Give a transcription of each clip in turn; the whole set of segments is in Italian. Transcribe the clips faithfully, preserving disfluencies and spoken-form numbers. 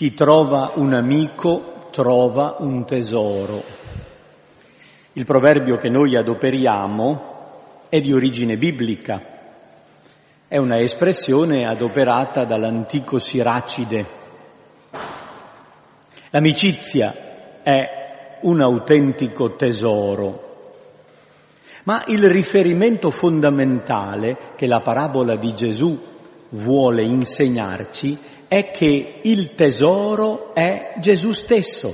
Chi trova un amico trova un tesoro. Il proverbio che noi adoperiamo è di origine biblica. È una espressione adoperata dall'antico Siracide. L'amicizia è un autentico tesoro, ma il riferimento fondamentale che la parabola di Gesù vuole insegnarci è che il tesoro è Gesù stesso.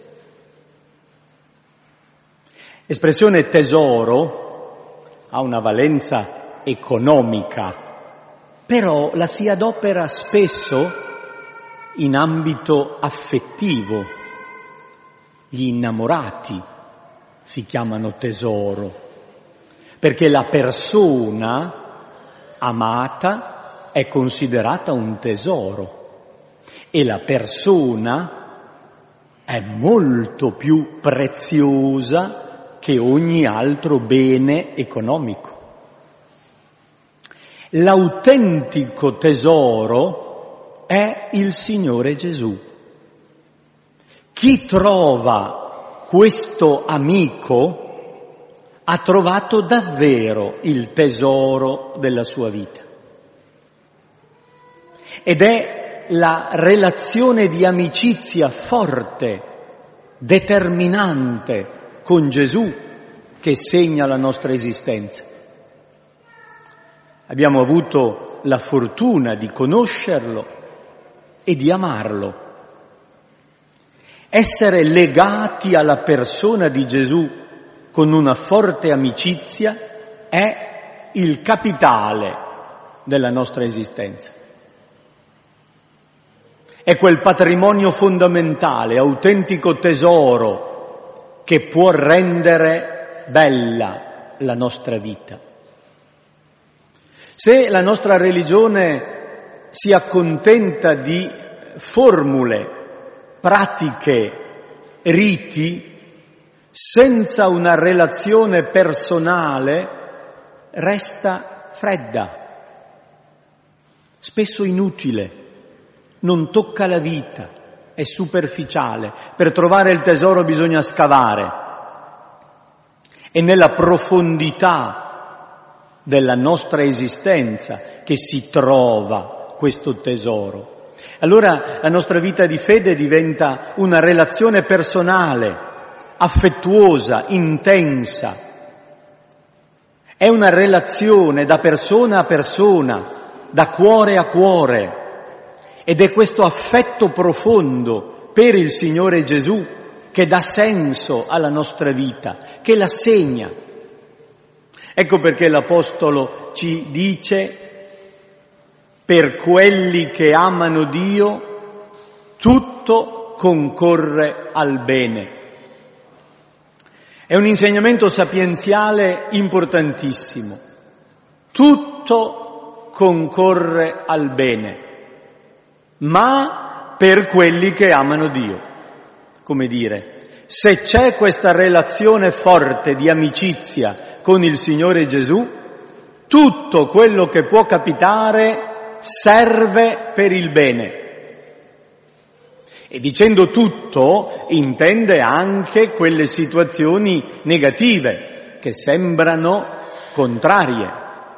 L'espressione tesoro ha una valenza economica, però la si adopera spesso in ambito affettivo. Gli innamorati si chiamano tesoro, perché la persona amata è considerata un tesoro. E la persona è molto più preziosa che ogni altro bene economico. L'autentico tesoro è il Signore Gesù. Chi trova questo amico ha trovato davvero il tesoro della sua vita. Ed è la relazione di amicizia forte, determinante con Gesù che segna la nostra esistenza. Abbiamo avuto la fortuna di conoscerlo e di amarlo. Essere legati alla persona di Gesù con una forte amicizia è il capitale della nostra esistenza. È quel patrimonio fondamentale, autentico tesoro che può rendere bella la nostra vita. Se la nostra religione si accontenta di formule, pratiche, riti, senza una relazione personale, resta fredda, spesso inutile. Non tocca la vita, è superficiale. Per trovare il tesoro bisogna scavare. È nella profondità della nostra esistenza che si trova questo tesoro. Allora la nostra vita di fede diventa una relazione personale, affettuosa, intensa. È una relazione da persona a persona, da cuore a cuore. Ed è questo affetto profondo per il Signore Gesù che dà senso alla nostra vita, che la segna. Ecco perché l'Apostolo ci dice: per quelli che amano Dio tutto concorre al bene. È un insegnamento sapienziale importantissimo. Tutto concorre al bene, ma per quelli che amano Dio. Come dire, se c'è questa relazione forte di amicizia con il Signore Gesù, tutto quello che può capitare serve per il bene. E dicendo tutto, intende anche quelle situazioni negative che sembrano contrarie.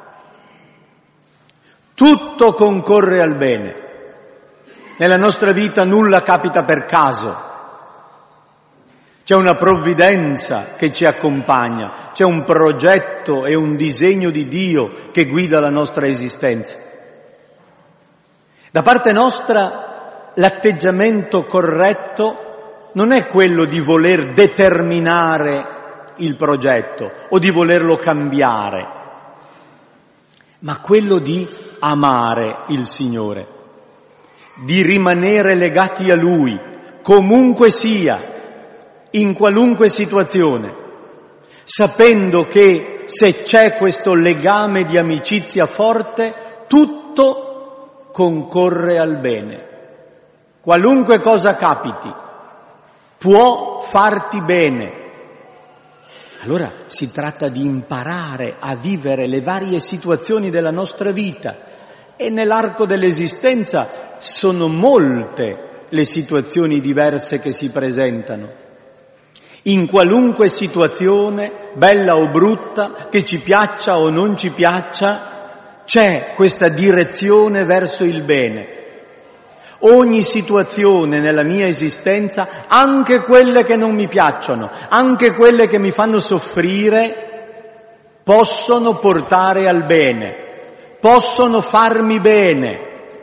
Tutto concorre al bene. Nella nostra vita nulla capita per caso. C'è una provvidenza che ci accompagna, c'è un progetto e un disegno di Dio che guida la nostra esistenza. Da parte nostra l'atteggiamento corretto non è quello di voler determinare il progetto o di volerlo cambiare, ma quello di amare il Signore, di rimanere legati a Lui, comunque sia, in qualunque situazione, sapendo che se c'è questo legame di amicizia forte, tutto concorre al bene. Qualunque cosa capiti, può farti bene. Allora si tratta di imparare a vivere le varie situazioni della nostra vita. E nell'arco dell'esistenza sono molte le situazioni diverse che si presentano. In qualunque situazione, bella o brutta, che ci piaccia o non ci piaccia, c'è questa direzione verso il bene. Ogni situazione nella mia esistenza, anche quelle che non mi piacciono, anche quelle che mi fanno soffrire, possono portare al bene, possono farmi bene,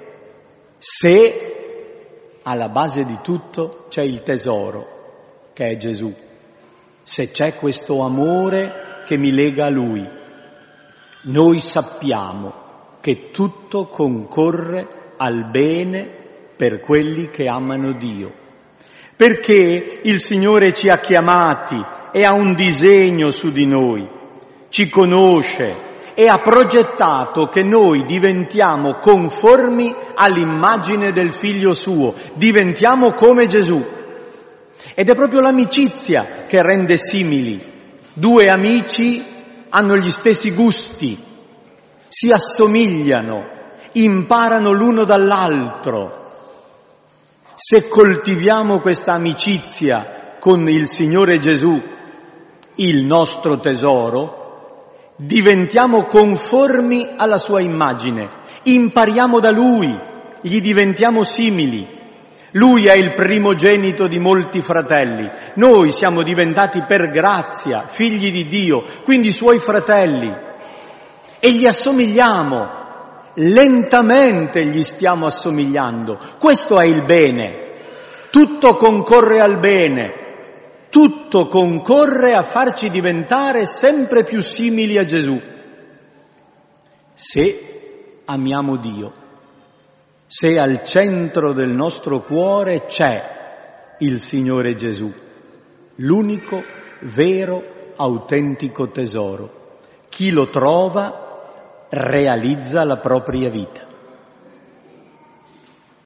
se alla base di tutto c'è il tesoro, che è Gesù, se c'è questo amore che mi lega a Lui. Noi sappiamo che tutto concorre al bene per quelli che amano Dio, perché il Signore ci ha chiamati e ha un disegno su di noi, ci conosce e ha progettato che noi diventiamo conformi all'immagine del Figlio suo, diventiamo come Gesù. Ed è proprio l'amicizia che rende simili. Due amici hanno gli stessi gusti, si assomigliano, imparano l'uno dall'altro. Se coltiviamo questa amicizia con il Signore Gesù, il nostro tesoro, diventiamo conformi alla sua immagine, impariamo da Lui, gli diventiamo simili. Lui è il primogenito di molti fratelli, noi siamo diventati per grazia figli di Dio, quindi Suoi fratelli, e gli assomigliamo. Lentamente gli stiamo assomigliando. Questo è il bene. Tutto concorre al bene. Tutto concorre a farci diventare sempre più simili a Gesù. Se amiamo Dio, se al centro del nostro cuore c'è il Signore Gesù, l'unico vero, autentico tesoro. Chi lo trova realizza la propria vita.